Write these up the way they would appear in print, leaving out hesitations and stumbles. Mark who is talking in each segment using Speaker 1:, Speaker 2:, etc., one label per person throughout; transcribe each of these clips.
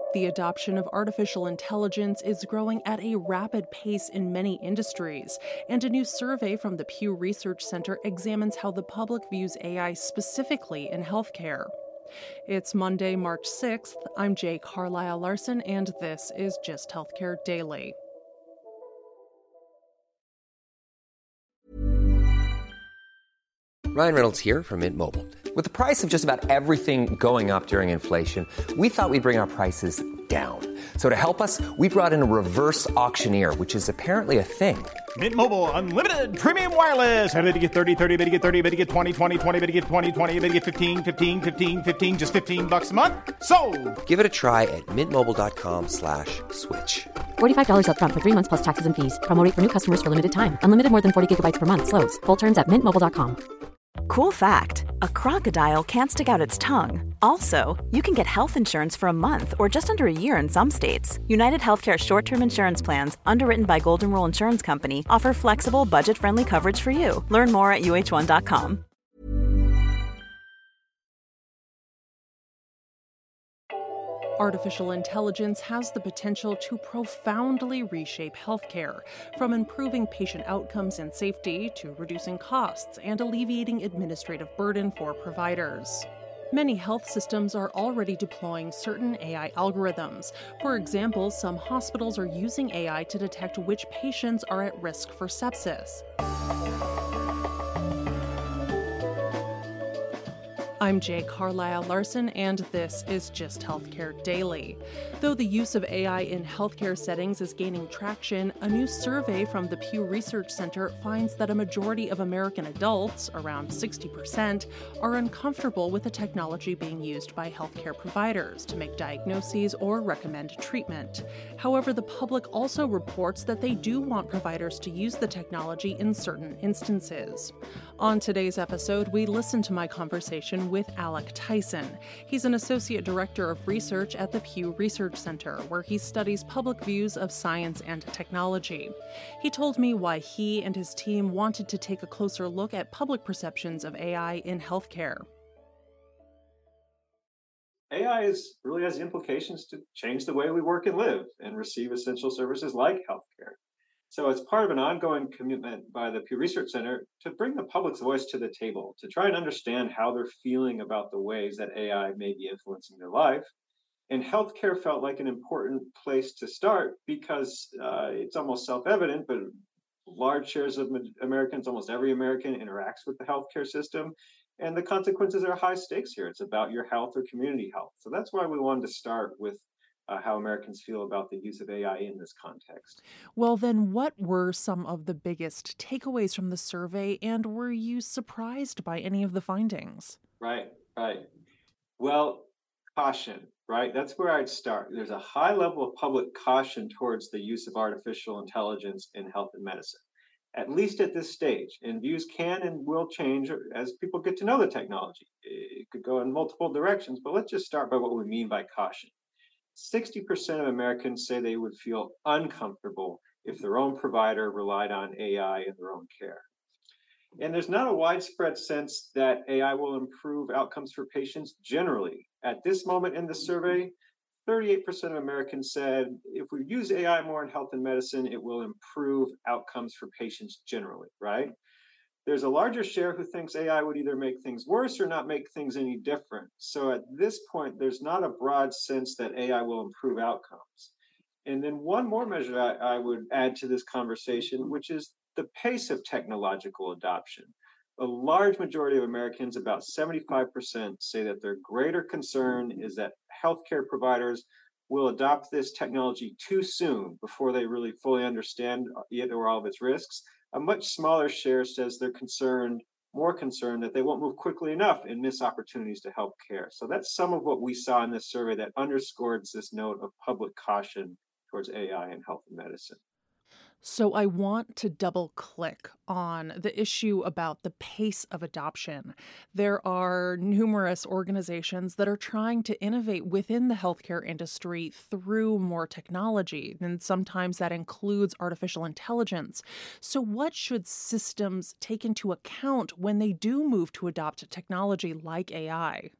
Speaker 1: The adoption of artificial intelligence is growing at a rapid pace in many industries, and a new survey from the Pew Research Center examines how the public views AI specifically in healthcare. It's Monday, March 6th. I'm Jay Carlisle Larson, and this is Just Healthcare Daily.
Speaker 2: Ryan Reynolds here from Mint Mobile. With the price of just about everything going up during inflation, we thought we'd bring our prices down. So to help us, we brought in a reverse auctioneer, which is apparently a thing.
Speaker 3: Mint Mobile Unlimited Premium Wireless. How to get 30, 30, bit to get 30, bit to get 20, 20, 20, bit to get 20, 20, bit to get 15, 15, 15, 15, just $15 a month? Sold!
Speaker 2: Give it a try at mintmobile.com/switch.
Speaker 4: $45 up front for 3 months plus taxes and fees. Promo rate for new customers for limited time. Unlimited more than 40 gigabytes per month. Slows full terms at mintmobile.com.
Speaker 5: Cool fact, a crocodile can't stick out its tongue. Also, you can get health insurance for a month or just under a year in some states. United Healthcare short-term insurance plans, underwritten by Golden Rule Insurance Company, offer flexible, budget-friendly coverage for you. Learn more at uh1.com.
Speaker 1: Artificial intelligence has the potential to profoundly reshape healthcare, from improving patient outcomes and safety to reducing costs and alleviating administrative burden for providers. Many health systems are already deploying certain AI algorithms. For example, some hospitals are using AI to detect which patients are at risk for sepsis. I'm Jay Carlisle Larson, and this is Just Healthcare Daily. Though the use of AI in healthcare settings is gaining traction, a new survey from the Pew Research Center finds that a majority of American adults, around 60%, are uncomfortable with the technology being used by healthcare providers to make diagnoses or recommend treatment. However, the public also reports that they do want providers to use the technology in certain instances. On today's episode, we listen to my conversation with Alec Tyson. He's an associate director of research at the Pew Research Center, where he studies public views of science and technology. He told me why he and his team wanted to take a closer look at public perceptions of AI in healthcare.
Speaker 6: AI really has implications to change the way we work and live and receive essential services like healthcare. So it's part of an ongoing commitment by the Pew Research Center to bring the public's voice to the table, to try and understand how they're feeling about the ways that AI may be influencing their life. And healthcare felt like an important place to start because it's almost self-evident, but large shares of Americans, almost every American, interacts with the healthcare system. And the consequences are high stakes here. It's about your health or community health. So that's why we wanted to start with how Americans feel about the use of AI in this context.
Speaker 1: Well, then what were some of the biggest takeaways from the survey, and were you surprised by any of the findings?
Speaker 6: Right. Well, caution, right? That's where I'd start. There's a high level of public caution towards the use of artificial intelligence in health and medicine, at least at this stage. And views can and will change as people get to know the technology. It could go in multiple directions, but let's just start by what we mean by caution. 60% of Americans say they would feel uncomfortable if their own provider relied on AI in their own care. And there's not a widespread sense that AI will improve outcomes for patients generally. At this moment in the survey, 38% of Americans said if we use AI more in health and medicine, it will improve outcomes for patients generally, right? There's a larger share who thinks AI would either make things worse or not make things any different. So at this point, there's not a broad sense that AI will improve outcomes. And then one more measure I would add to this conversation, which is the pace of technological adoption. A large majority of Americans, about 75%, say that their greater concern is that healthcare providers will adopt this technology too soon before they really fully understand it or all of its risks. A much smaller share says they're more concerned that they won't move quickly enough and miss opportunities to help care. So that's some of what we saw in this survey that underscores this note of public caution towards AI in health and medicine.
Speaker 1: So I want to double click on the issue about the pace of adoption. There are numerous organizations that are trying to innovate within the healthcare industry through more technology, and sometimes that includes artificial intelligence. So what should systems take into account when they do move to adopt technology like AI?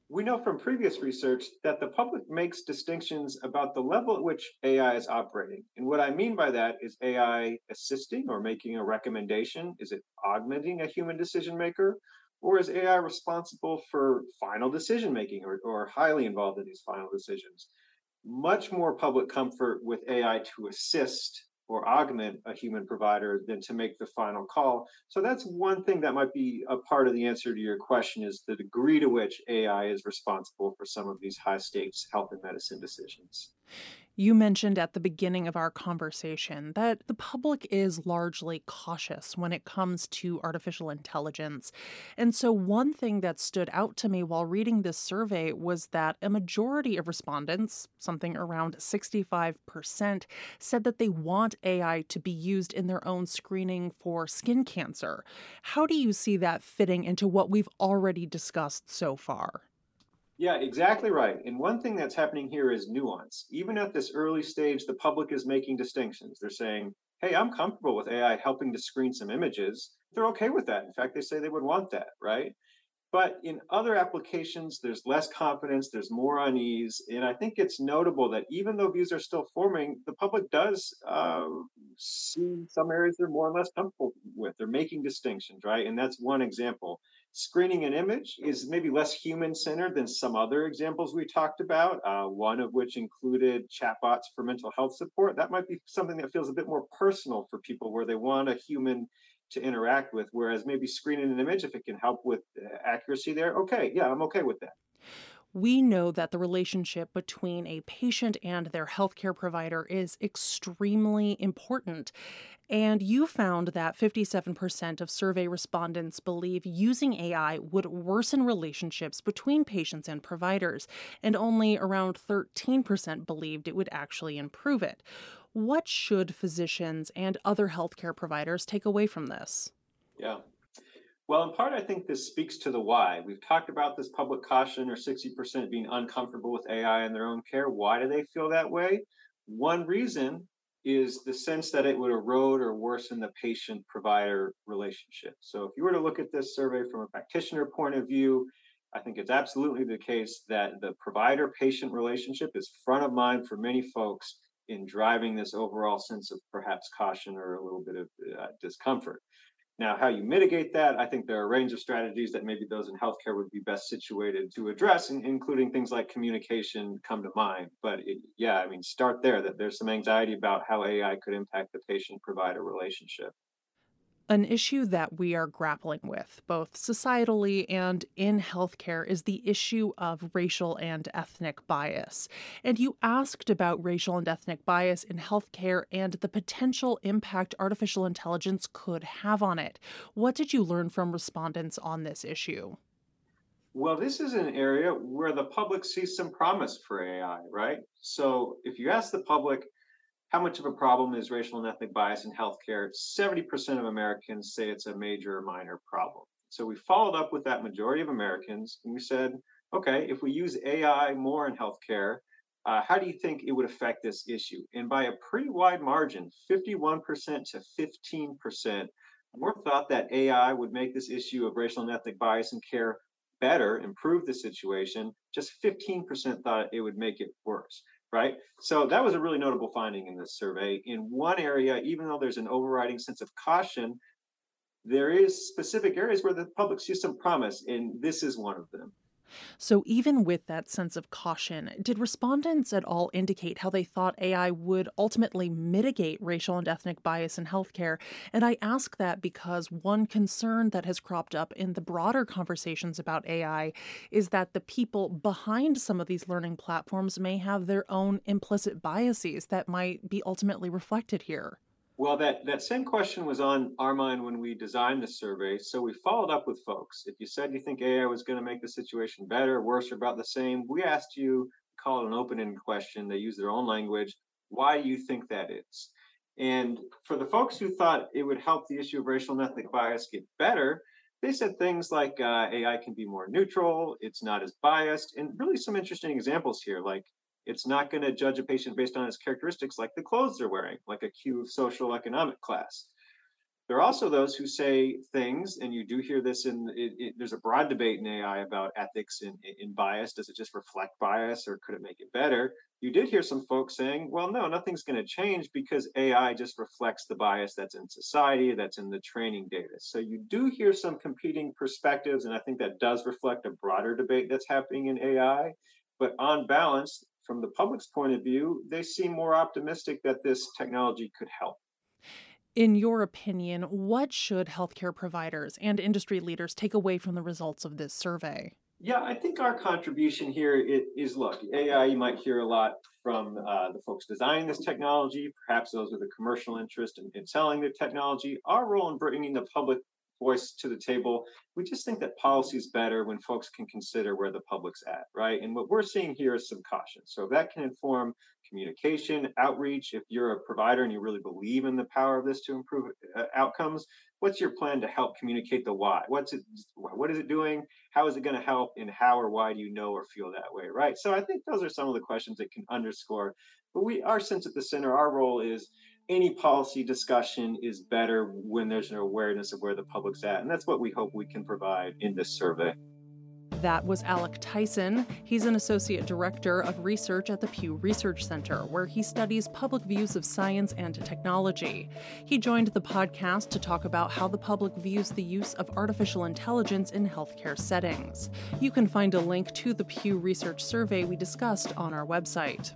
Speaker 6: We know from previous research that the public makes distinctions about the level at which AI is operating. And what I mean by that is AI assisting or making a recommendation? Is it augmenting a human decision maker? Or is AI responsible for final decision making or highly involved in these final decisions? Much more public comfort with AI to assist or augment a human provider than to make the final call. So that's one thing that might be a part of the answer to your question is the degree to which AI is responsible for some of these high stakes health and medicine decisions.
Speaker 1: You mentioned at the beginning of our conversation that the public is largely cautious when it comes to artificial intelligence. And so, one thing that stood out to me while reading this survey was that a majority of respondents, something around 65%, said that they want AI to be used in their own screening for skin cancer. How do you see that fitting into what we've already discussed so far?
Speaker 6: Yeah, exactly right. And one thing that's happening here is nuance. Even at this early stage, the public is making distinctions. They're saying, hey, I'm comfortable with AI helping to screen some images. They're okay with that. In fact, they say they would want that, right? But in other applications, there's less confidence, there's more unease. And I think it's notable that even though views are still forming, the public does see some areas they're more or less comfortable with. They're making distinctions, right? And that's one example. Screening an image is maybe less human centered than some other examples we talked about, one of which included chatbots for mental health support. That might be something that feels a bit more personal for people where they want a human to interact with, whereas maybe screening an image, if it can help with accuracy there, okay, yeah, I'm okay with that.
Speaker 1: We know that the relationship between a patient and their healthcare provider is extremely important. And you found that 57% of survey respondents believe using AI would worsen relationships between patients and providers, and only around 13% believed it would actually improve it. What should physicians and other healthcare providers take away from this?
Speaker 6: Yeah. Well, in part, I think this speaks to the why. We've talked about this public caution or 60% being uncomfortable with AI in their own care. Why do they feel that way? One reason is the sense that it would erode or worsen the patient provider relationship. So, if you were to look at this survey from a practitioner point of view, I think it's absolutely the case that the provider patient relationship is front of mind for many folks in driving this overall sense of perhaps caution or a little bit of discomfort. Now, how you mitigate that, I think there are a range of strategies that maybe those in healthcare would be best situated to address, including things like communication come to mind. But yeah, I mean, start there that there's some anxiety about how AI could impact the patient provider relationship.
Speaker 1: An issue that we are grappling with, both societally and in healthcare, is the issue of racial and ethnic bias. And you asked about racial and ethnic bias in healthcare and the potential impact artificial intelligence could have on it. What did you learn from respondents on this issue?
Speaker 6: Well, this is an area where the public sees some promise for AI, right? So if you ask the public, how much of a problem is racial and ethnic bias in healthcare? 70% of Americans say it's a major or minor problem. So we followed up with that majority of Americans and we said, okay, if we use AI more in healthcare, how do you think it would affect this issue? And by a pretty wide margin, 51% to 15%, more thought that AI would make this issue of racial and ethnic bias in care better, improve the situation. Just 15% thought it would make it worse, right? So that was a really notable finding in this survey. In one area, even though there's an overriding sense of caution, there is specific areas where the public sees some promise, and this is one of them.
Speaker 1: So, even with that sense of caution, did respondents at all indicate how they thought AI would ultimately mitigate racial and ethnic bias in healthcare? And I ask that because one concern that has cropped up in the broader conversations about AI is that the people behind some of these learning platforms may have their own implicit biases that might be ultimately reflected here.
Speaker 6: Well, that same question was on our mind when we designed the survey. So we followed up with folks. If you said you think AI was going to make the situation better, worse, or about the same, we asked you, call it an open-ended question. They use their own language. Why do you think that is? And for the folks who thought it would help the issue of racial and ethnic bias get better, they said things like AI can be more neutral, it's not as biased, and really some interesting examples here, like it's not going to judge a patient based on its characteristics like the clothes they're wearing, like a cue of social economic class. There are also those who say things, and you do hear this there's a broad debate in AI about ethics in bias. Does it just reflect bias or could it make it better? You did hear some folks saying, well, no, nothing's going to change because AI just reflects the bias that's in society, that's in the training data. So you do hear some competing perspectives, and I think that does reflect a broader debate that's happening in AI. But on balance, from the public's point of view, they seem more optimistic that this technology could help.
Speaker 1: In your opinion, what should healthcare providers and industry leaders take away from the results of this survey?
Speaker 6: Yeah, I think our contribution here is look, AI, you might hear a lot from the folks designing this technology, perhaps those with a commercial interest in selling the technology. Our role in bringing the public voice to the table, we just think that policy is better when folks can consider where the public's at, right? And what we're seeing here is some caution. So that can inform communication, outreach. If you're a provider and you really believe in the power of this to improve outcomes, what's your plan to help communicate the why? What is it doing? How is it going to help? And how or why do you know or feel that way, right? So I think those are some of the questions that can underscore. But our sense at the center, our role is any policy discussion is better when there's an awareness of where the public's at. And that's what we hope we can provide in this survey.
Speaker 1: That was Alec Tyson. He's an associate director of research at the Pew Research Center, where he studies public views of science and technology. He joined the podcast to talk about how the public views the use of artificial intelligence in healthcare settings. You can find a link to the Pew Research survey we discussed on our website.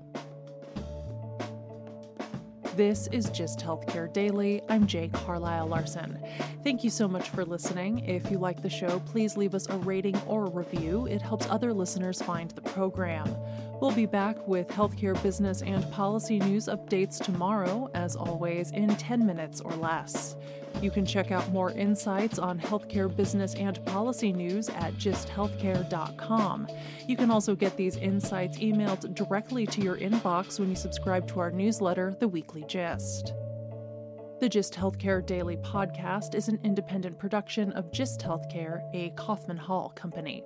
Speaker 1: This is Just Healthcare Daily. I'm Jay Carlisle Larson. Thank you so much for listening. If you like the show, please leave us a rating or a review. It helps other listeners find the program. We'll be back with healthcare business and policy news updates tomorrow, as always, in 10 minutes or less. You can check out more insights on healthcare business and policy news at gisthealthcare.com. You can also get these insights emailed directly to your inbox when you subscribe to our newsletter, The Weekly Gist. The Gist Healthcare Daily podcast is an independent production of Gist Healthcare, a Kaufman Hall company.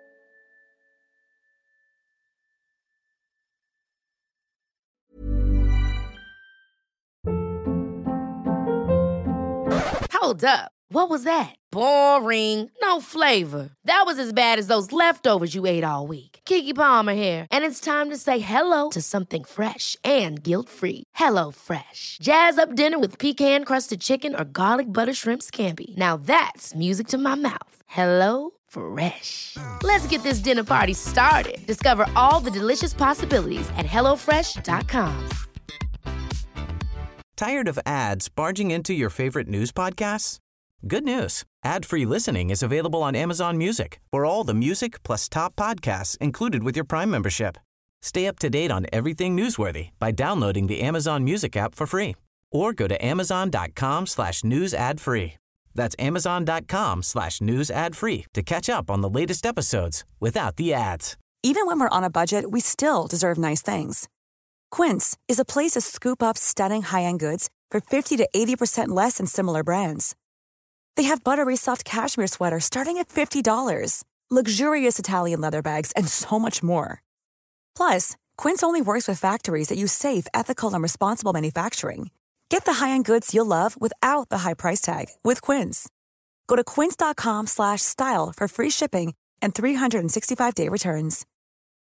Speaker 7: Hold up. What was that? Boring. No flavor. That was as bad as those leftovers you ate all week. Keke Palmer here, and it's time to say hello to something fresh and guilt-free. Hello Fresh. Jazz up dinner with pecan-crusted chicken or garlic butter shrimp scampi. Now that's music to my mouth. Hello Fresh. Let's get this dinner party started. Discover all the delicious possibilities at HelloFresh.com.
Speaker 8: Tired of ads barging into your favorite news podcasts? Good news. Ad-free listening is available on Amazon Music for all the music plus top podcasts included with your Prime membership. Stay up to date on everything newsworthy by downloading the Amazon Music app for free or go to amazon.com/news ad free. That's amazon.com/news ad free to catch up on the latest episodes without the ads.
Speaker 9: Even when we're on a budget, we still deserve nice things. Quince is a place to scoop up stunning high-end goods for 50 to 80% less than similar brands. They have buttery soft cashmere sweaters starting at $50, luxurious Italian leather bags, and so much more. Plus, Quince only works with factories that use safe, ethical, and responsible manufacturing. Get the high-end goods you'll love without the high price tag with Quince. Go to quince.com/style for free shipping and 365-day returns.